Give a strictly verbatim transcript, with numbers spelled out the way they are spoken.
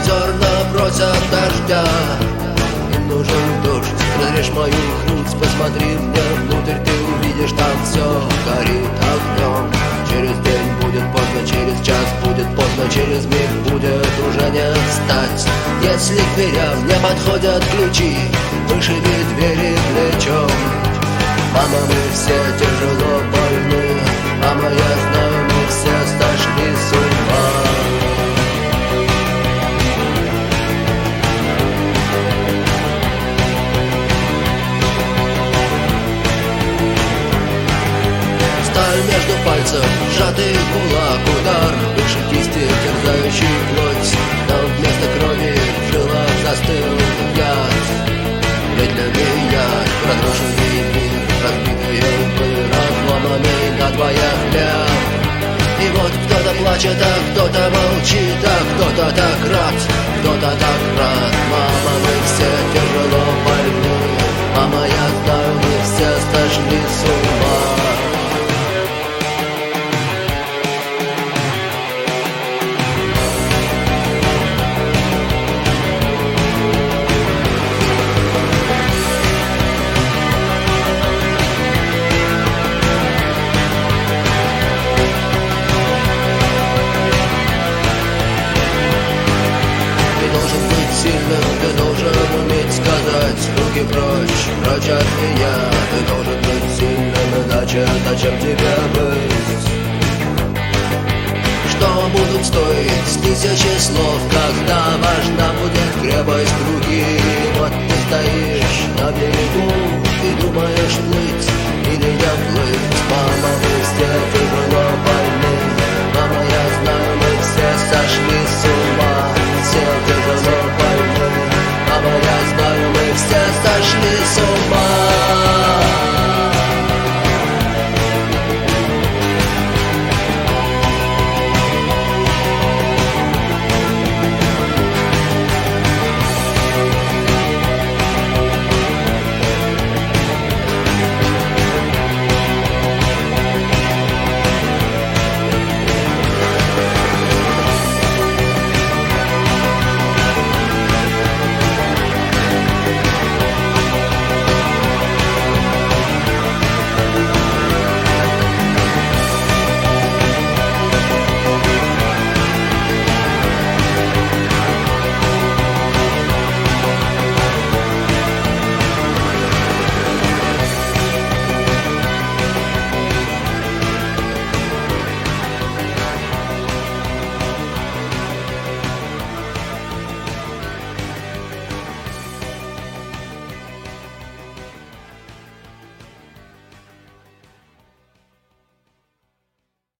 зерна просят дождя. Им нужен дождь, разрежь мою грудь, посмотри мне внутрь, ты увидишь, там все горит огнем. Через день будет поздно, через час будет поздно, через миг будет уже не встать. Если к дверям не подходят ключи, вышиби двери плечом. Мама, мы все тяжело больны, мама, я знаю, мы все сошли с ума. Сталь между пальцев, сжатый кулак, удар выше кисти, терзающий плоть. Но вместо крови в жилах застыл яд. Медленный яд, разрушенный мир, разбитые лбы, разломанный надвое хлеб. И вот кто-то плачет, а кто-то молчит, а кто-то так рад, кто-то так рад. Мама, мы все тяжело больны, мама, я знаю, мы все сошли с ума. Ты должен уметь сказать: руки прочь, прочь от меня. Ты должен быть сильным, иначе зачем тебе быть? Что будут стоить тысячи слов, когда важна будет крепость руки? Вот ты стоишь на берегу и думаешь, плыть или не плыть. Мама,